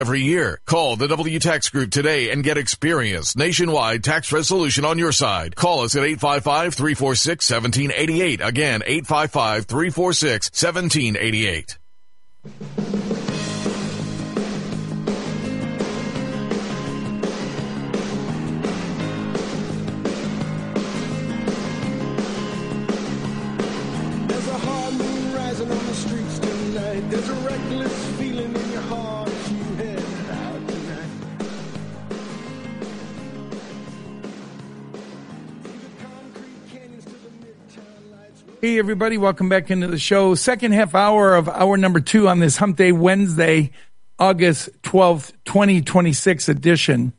every year. Call the WTax Group today and get experienced nationwide tax resolution on your side. Call us at 855-346-1788. Again, 855-346-1788. There's a hard moon rising on the streets tonight. There's a reckless feeling in your heart as you head out tonight. Hey, everybody. Welcome back into the show. Second half hour of hour number 2 on this Hump Day Wednesday, August 12th, 2026 edition.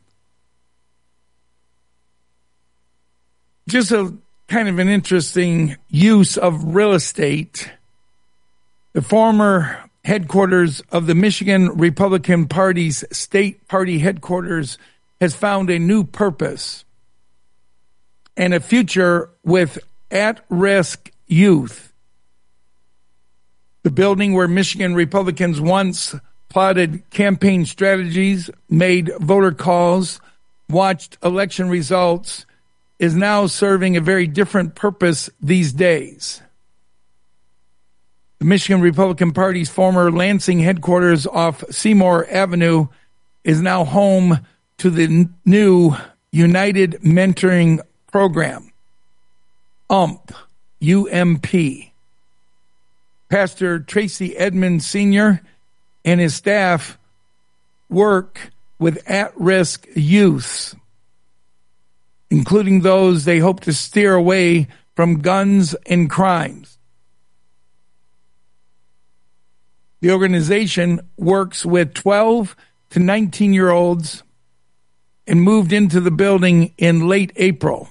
Just a kind of an interesting use of real estate. The former headquarters of the Michigan Republican Party's state party headquarters has found a new purpose and a future with at-risk youth. The building where Michigan Republicans once plotted campaign strategies, made voter calls, watched election results, is now serving a very different purpose these days. The Michigan Republican Party's former Lansing headquarters off Seymour Avenue is now home to the new United Mentoring Program, UMP. Pastor Tracy Edmonds Sr. and his staff work with at-risk youths, including those they hope to steer away from guns and crimes. The organization works with 12 to 19-year-olds and moved into the building in late April.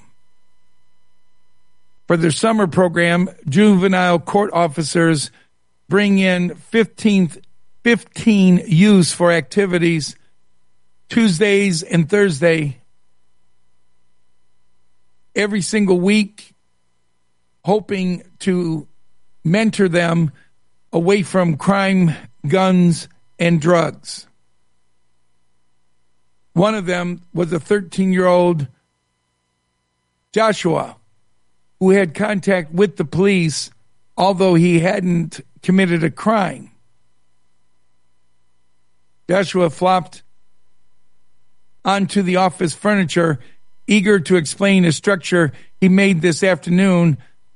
For their summer program, juvenile court officers bring in 15 youths for activities Tuesdays and Thursday every single week, hoping to mentor them away from crime, guns, and drugs. One of them was a 13-year-old Joshua, who had contact with the police, although he hadn't committed a crime. Joshua flopped onto the office furniture, eager to explain a structure he made this afternoon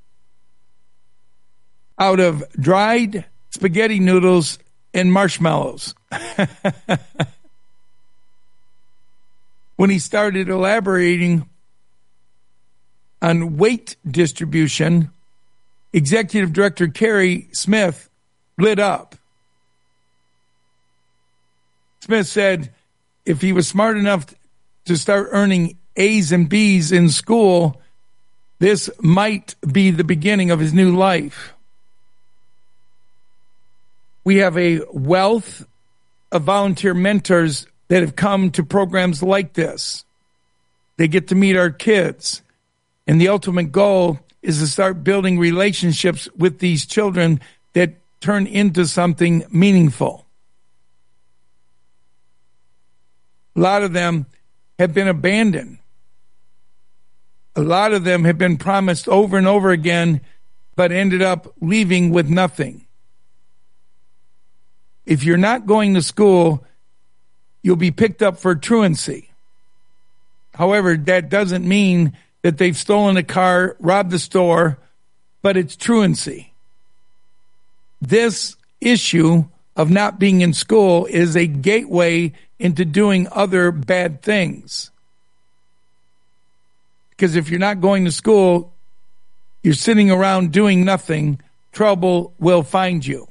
out of dried spaghetti noodles and marshmallows. When he started elaborating on weight distribution, Executive Director Carrie Smith lit up. Smith said if he was smart enough to start earning A's and B's in school, this might be the beginning of his new life. We have a wealth of volunteer mentors that have come to programs like this. They get to meet our kids, and the ultimate goal is to start building relationships with these children that turn into something meaningful. A lot of them have been abandoned. A lot of them have been promised over and over again, but ended up leaving with nothing. If you're not going to school, you'll be picked up for truancy. However, that doesn't mean that they've stolen a car, robbed the store, but it's truancy. This issue of not being in school is a gateway into doing other bad things. Because if you're not going to school, you're sitting around doing nothing, trouble will find you.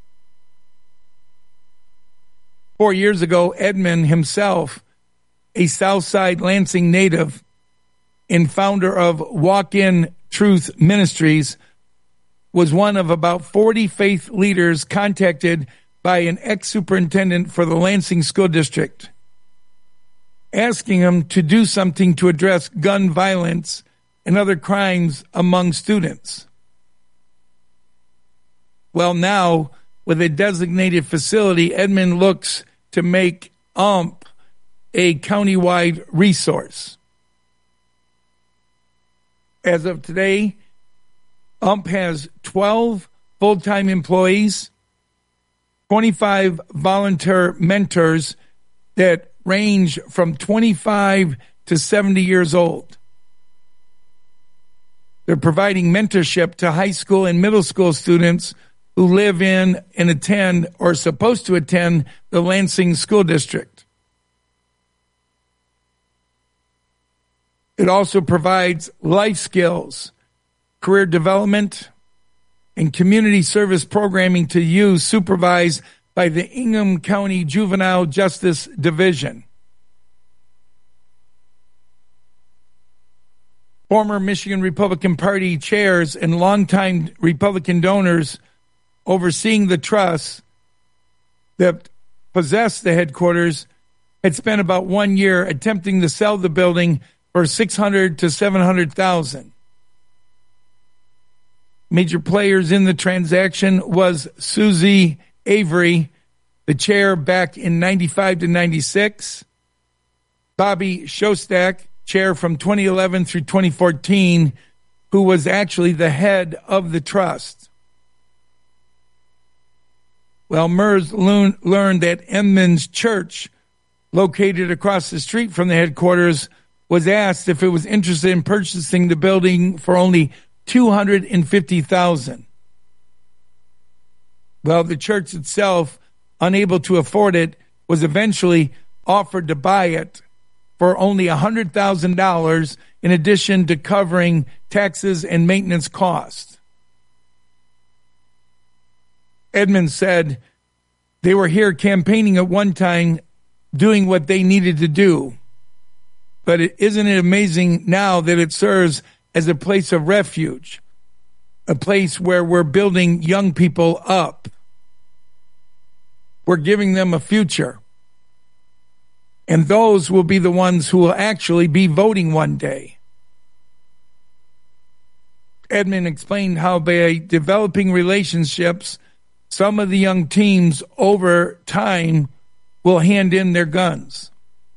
4 years ago, Edmund himself, a Southside Lansing native and founder of Walk-In Truth Ministries, was one of about 40 faith leaders contacted by an ex-superintendent for the Lansing School District, asking him to do something to address gun violence and other crimes among students. Well, now, with a designated facility, Edmund looks to make UMP a countywide resource. As of today, UMP has 12 full-time employees, 25 volunteer mentors that range from 25 to 70 years old. They're providing mentorship to high school and middle school students who live in and attend or are supposed to attend the Lansing School District. It also provides life skills, career development, and community service programming to youth supervised by the Ingham County Juvenile Justice Division. Former Michigan Republican Party chairs and longtime Republican donors overseeing the trust that possessed the headquarters had spent about 1 year attempting to sell the building for $600,000 to $700,000. Major players in the transaction was Susie Avery, the chair back in 95 to 96, Bobby Shostak, chair from 2011 through 2014, who was actually the head of the trust. Well, MERS learned that Edmonds Church, located across the street from the headquarters, was asked if it was interested in purchasing the building for only $250,000. Well, the church itself, unable to afford it, was eventually offered to buy it for only $100,000 in addition to covering taxes and maintenance costs. Edmonds said they were here campaigning at one time, doing what they needed to do. But isn't it amazing now that it serves as a place of refuge, a place where we're building young people up. We're giving them a future. And those will be the ones who will actually be voting one day. Edmund explained how by developing relationships, some of the young teams over time will hand in their guns.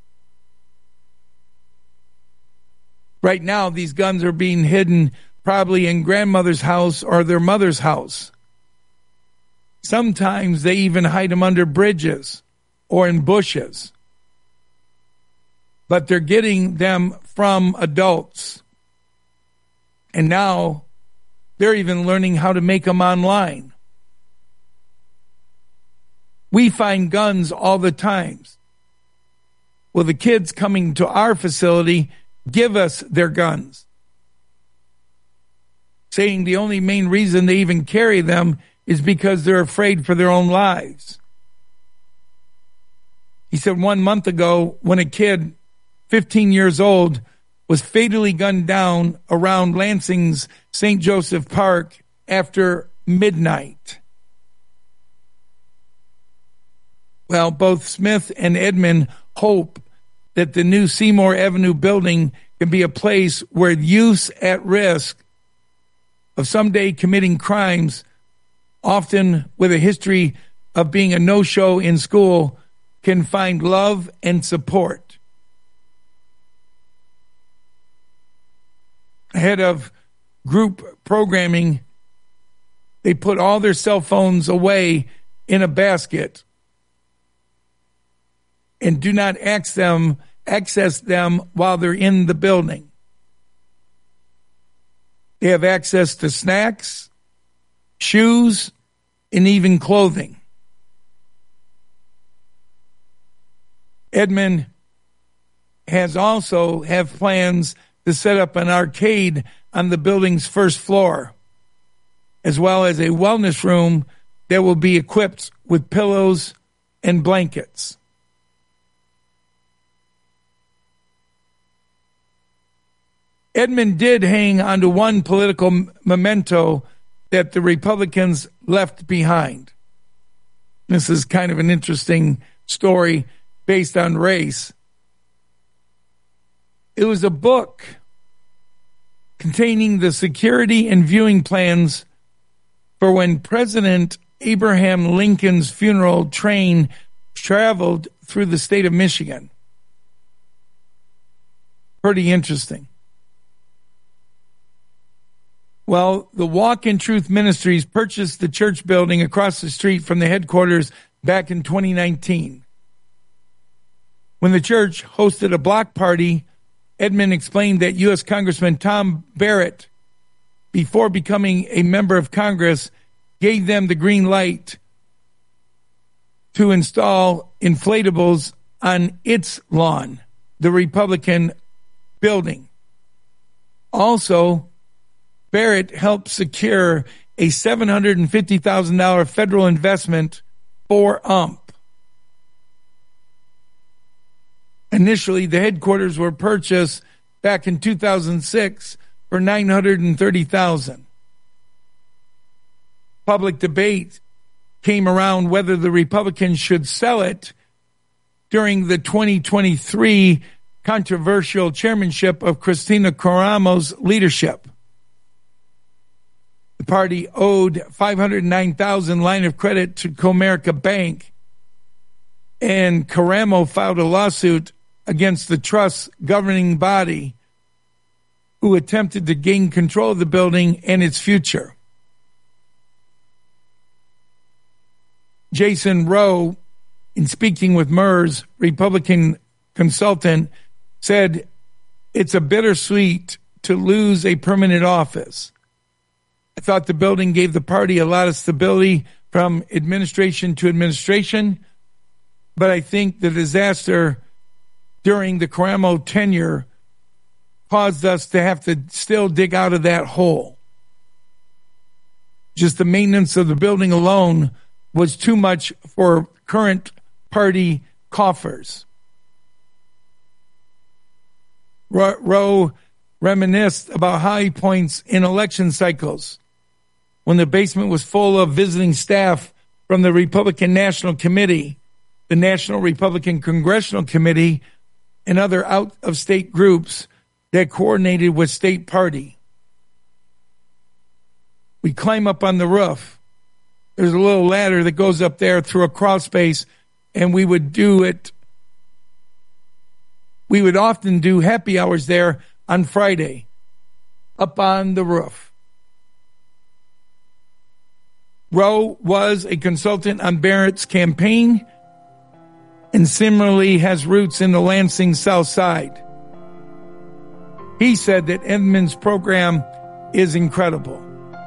Right now, these guns are being hidden probably in grandmother's house or their mother's house. Sometimes they even hide them under bridges or in bushes. But they're getting them from adults. And now they're even learning how to make them online. We find guns all the time. Well, the kids coming to our facility give us their guns, saying the only main reason they even carry them is because they're afraid for their own lives. He said 1 month ago, when a kid, 15 years old, was fatally gunned down around Lansing's St. Joseph Park after midnight. Well, both Smith and Edmund hope that the new Seymour Avenue building can be a place where youths at risk of someday committing crimes, often with a history of being a no-show in school, can find love and support. Ahead of group programming, they put all their cell phones away in a basket and do not access them while they're in the building. They have access to snacks, shoes, and even clothing. Edmund has also have plans to set up an arcade on the building's first floor, as well as a wellness room that will be equipped with pillows and blankets. Edmund did hang onto one political memento that the Republicans left behind. This is kind of an interesting story based on race. It was a book containing the security and viewing plans for when President Abraham Lincoln's funeral train traveled through the state of Michigan. Pretty interesting. Well, the Walk in Truth Ministries purchased the church building across the street from the headquarters back in 2019. When the church hosted a block party, Edmond explained that U.S. Congressman Tom Barrett, before becoming a member of Congress, gave them the green light to install inflatables on its lawn, the Republican building. Also, Barrett helped secure a $750,000 federal investment for UMP. Initially, the headquarters were purchased back in 2006 for $930,000. Public debate came around whether the Republicans should sell it during the 2023 controversial chairmanship of Christina Caramo's leadership. The party owed $509,000 line of credit to Comerica Bank, and Caramo filed a lawsuit against the trust's governing body, who attempted to gain control of the building and its future. Jason Rowe, in speaking with MERS, Republican consultant, said it's a bittersweet to lose a permanent office. I thought the building gave the party a lot of stability from administration to administration, but I think the disaster during the Caramo tenure caused us to have to still dig out of that hole. Just the maintenance of the building alone was too much for current party coffers. Rowe reminisced about high points in election cycles when the basement was full of visiting staff from the Republican National Committee, the National Republican Congressional Committee, and other out-of-state groups that coordinated with state party. We climb up on the roof. There's a little ladder that goes up there through a crawl space, and we would do it. We would often do happy hours there on Friday, up on the roof. Rowe was a consultant on Barrett's campaign and similarly has roots in the Lansing South Side. He said that Edmond's program is incredible.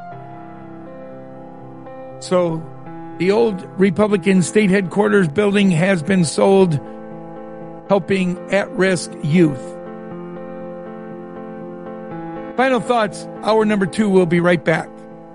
So the old Republican state headquarters building has been sold, helping at-risk youth. Final thoughts, hour number 2. We'll be right back.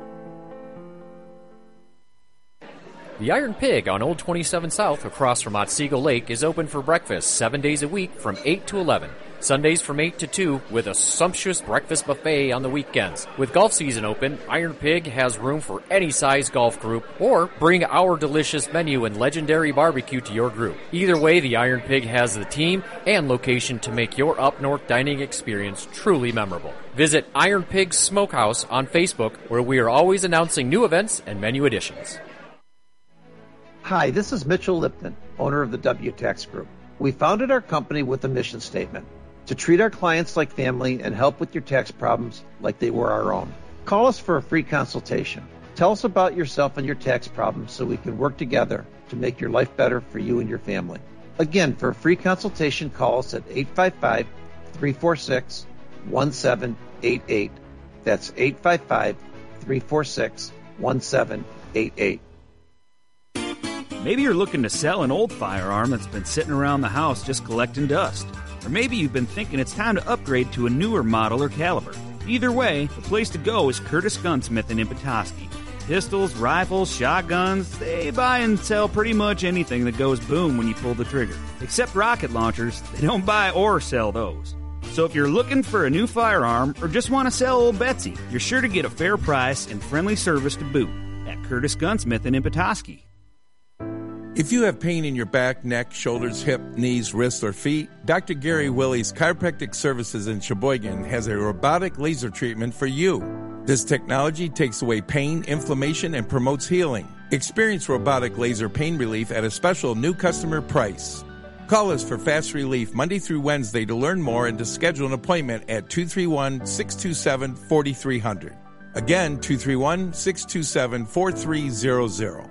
The Iron Pig on Old 27 South across from Otsego Lake is open for breakfast 7 days a week from 8 to 11. Sundays from 8 to 2 with a sumptuous breakfast buffet on the weekends. With golf season open, Iron Pig has room for any size golf group, or bring our delicious menu and legendary barbecue to your group. Either way, the Iron Pig has the team and location to make your up-north dining experience truly memorable. Visit Iron Pig Smokehouse on Facebook, where we are always announcing new events and menu additions. Hi, this is Mitchell Lipton, owner of the WTax Group. We founded our company with a mission statement: to treat our clients like family and help with your tax problems like they were our own. Call us for a free consultation. Tell us about yourself and your tax problems so we can work together to make your life better for you and your family. Again, for a free consultation, call us at 855-346-1788. That's 855-346-1788. Maybe you're looking to sell an old firearm that's been sitting around the house just collecting dust. Or maybe you've been thinking it's time to upgrade to a newer model or caliber. Either way, the place to go is Curtis Gunsmith in Petoskey. Pistols, rifles, shotguns, they buy and sell pretty much anything that goes boom when you pull the trigger. Except rocket launchers, they don't buy or sell those. So if you're looking for a new firearm or just want to sell old Betsy, you're sure to get a fair price and friendly service to boot at Curtis Gunsmith in Petoskey. If you have pain in your back, neck, shoulders, hip, knees, wrists, or feet, Dr. Gary Willie's Chiropractic Services in Sheboygan has a robotic laser treatment for you. This technology takes away pain, inflammation, and promotes healing. Experience robotic laser pain relief at a special new customer price. Call us for fast relief Monday through Wednesday to learn more and to schedule an appointment at 231-627-4300. Again, 231-627-4300.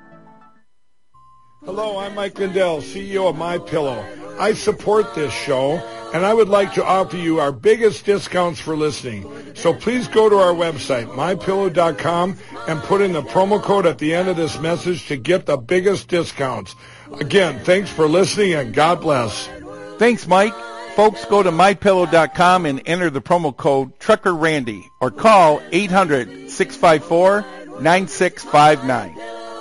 Hello, I'm Mike Lindell, CEO of MyPillow. I support this show, and I would like to offer you our biggest discounts for listening. So please go to our website, mypillow.com, and put in the promo code at the end of this message to get the biggest discounts. Again, thanks for listening, and God bless. Thanks, Mike. Folks, go to mypillow.com and enter the promo code TruckerRandy or call 800-654-9659.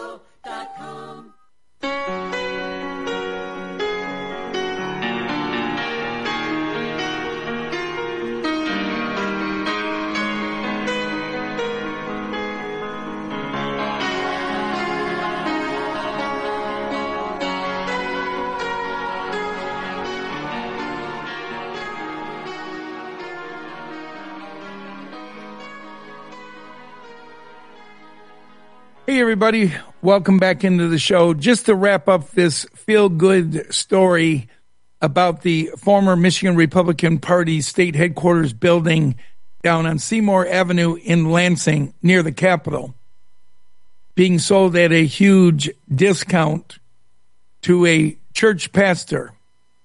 Hey, everybody. Welcome back into the show. Just to wrap up this feel-good story about the former Michigan Republican Party state headquarters building down on Seymour Avenue in Lansing near the Capitol being sold at a huge discount to a church pastor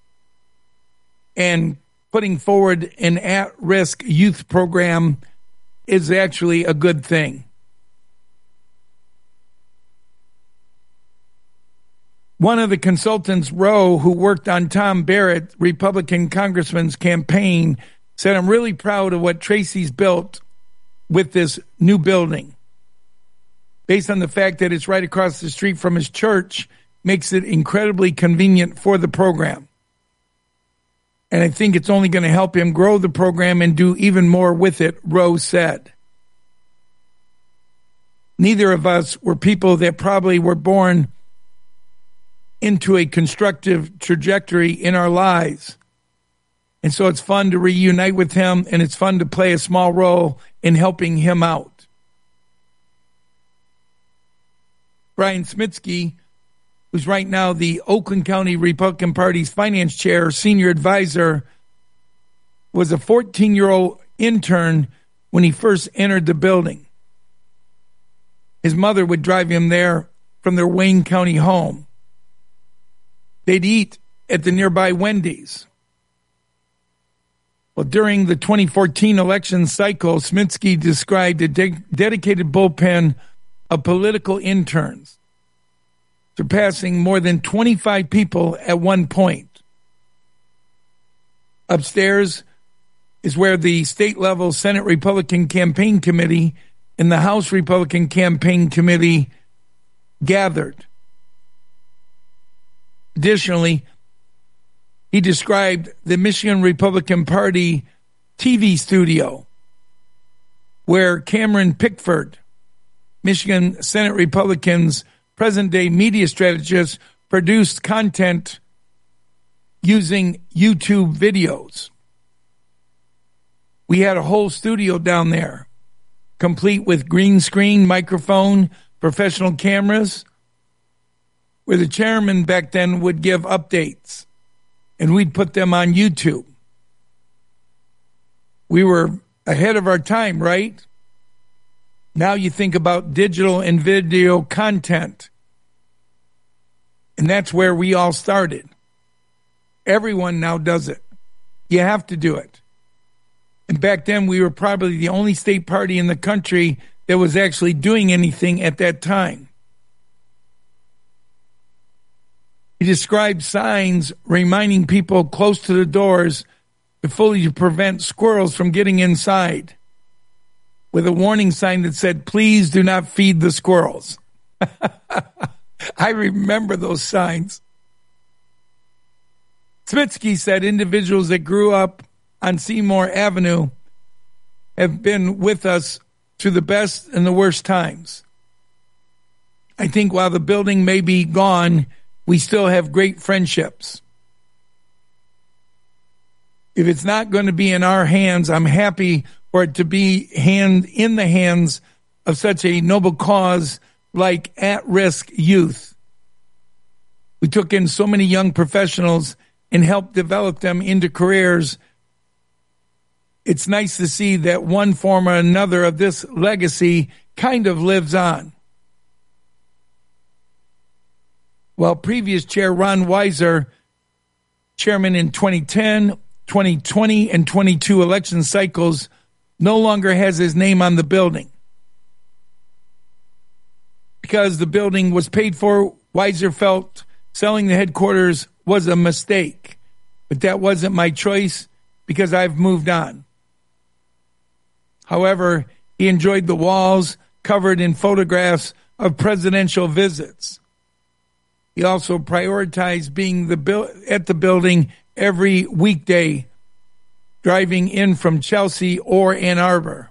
and putting forward an at-risk youth program is actually a good thing. One of the consultants, Rowe, who worked on Tom Barrett, Republican congressman's campaign, said, "I'm really proud of what Tracy's built with this new building. Based on the fact that it's right across the street from his church, makes it incredibly convenient for the program. And I think it's only going to help him grow the program and do even more with it," Rowe said. Neither of us were people that probably were born into a constructive trajectory in our lives. And so it's fun to reunite with him, and it's fun to play a small role in helping him out. Brian Smitsky, who's right now the Oakland County Republican Party's finance chair, senior advisor, was a 14-year-old intern when he first entered the building. His mother would drive him there from their Wayne County home. They'd eat at the nearby Wendy's. Well, during the 2014 election cycle, Smitsky described a dedicated bullpen of political interns, surpassing more than 25 people at one point. Upstairs is where the state-level Senate Republican Campaign Committee and the House Republican Campaign Committee gathered. Additionally, he described the Michigan Republican Party TV studio, where Cameron Pickford, Michigan Senate Republicans' present-day media strategist, produced content using YouTube videos. We had a whole studio down there, complete with green screen, microphone, professional cameras, where the chairman back then would give updates, and we'd put them on YouTube. We were ahead of our time, right? Now you think about digital and video content, and that's where we all started. Everyone now does it. You have to do it. And back then, we were probably the only state party in the country that was actually doing anything at that time. He described signs reminding people close to the doors to fully prevent squirrels from getting inside, with a warning sign that said, "Please do not feed the squirrels." I remember those signs. Smitsky said individuals that grew up on Seymour Avenue have been with us through the best and the worst times. I think while the building may be gone, we still have great friendships. If it's not going to be in our hands, I'm happy for it to be in the hands of such a noble cause like at-risk youth. We took in so many young professionals and helped develop them into careers. It's nice to see that one form or another of this legacy kind of lives on. Well, previous chair Ron Weiser, chairman in 2010, 2020, and 22 election cycles, no longer has his name on the building. Because the building was paid for, Weiser felt selling the headquarters was a mistake. But that wasn't my choice because I've moved on. However, he enjoyed the walls covered in photographs of presidential visits. He also prioritized being at the building every weekday, driving in from Chelsea or Ann Arbor.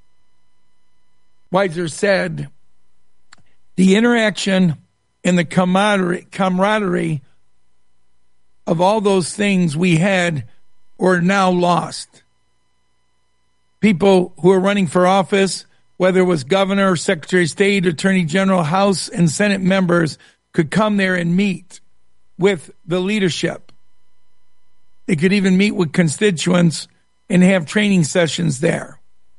Weiser said, the interaction and the camaraderie of all those things we had were now lost. People who are running for office, whether it was governor, secretary of state, attorney general, House, and Senate members, could come there and meet with the leadership. They could even meet with constituents and have training sessions there.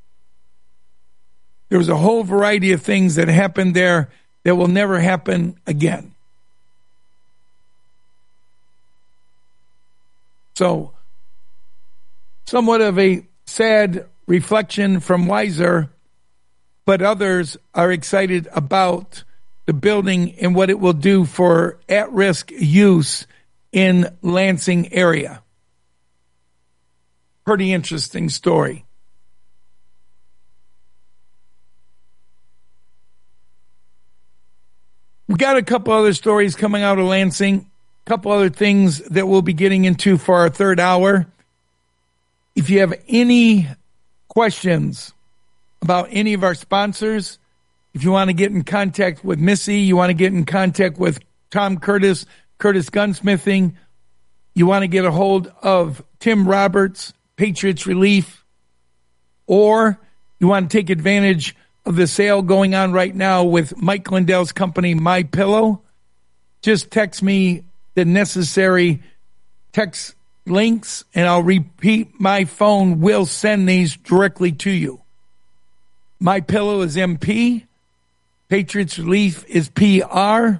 There was a whole variety of things that happened there that will never happen again. So, somewhat of a sad reflection from Weiser, but others are excited about the building and what it will do for at-risk youth in Lansing area. Pretty interesting story. We got a couple other stories coming out of Lansing, a couple other things that we'll be getting into for our third hour. If you have any questions about any of our sponsors, if you want to get in contact with Missy, you want to get in contact with Tom Curtis, Curtis Gunsmithing, you want to get a hold of Tim Roberts, Patriots Relief, or you want to take advantage of the sale going on right now with Mike Lindell's company, My Pillow, just text me the necessary text links, and I'll repeat, my phone will send these directly to you. My Pillow is MP. Patriots Relief is PR.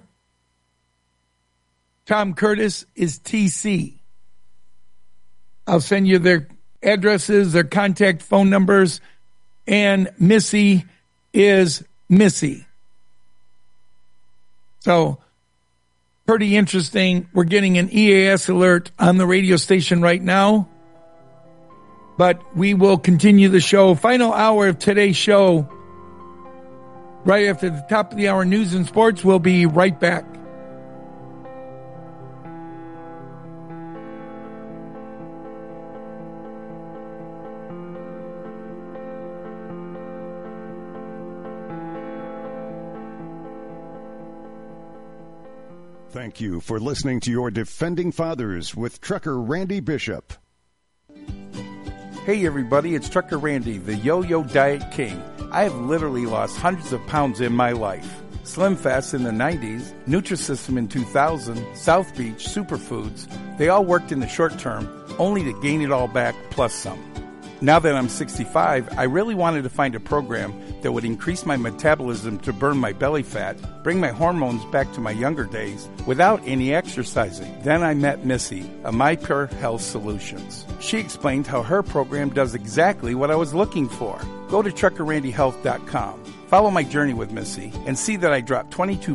Tom Curtis is TC. I'll send you their addresses, their contact phone numbers, and Missy is Missy. So, pretty interesting. We're getting an EAS alert on the radio station right now, but we will continue the show. Final hour of today's show. Right after the top of the hour news and sports, we'll be right back. Thank you for listening to your Defending Fathers with Trucker Randy Bishop. Hey everybody, it's Trucker Randy, the Yo-Yo Diet King. I have literally lost hundreds of pounds in my life. Slim Fast in the 90s, Nutrisystem in 2000, South Beach, Superfoods, they all worked in the short term, only to gain it all back plus some. Now that I'm 65, I really wanted to find a program that would increase my metabolism to burn my belly fat, bring my hormones back to my younger days without any exercising. Then I met Missy, of My Pure Health Solutions. She explained how her program does exactly what I was looking for. Go to truckerrandyhealth.com. Follow my journey with Missy and see that I dropped 22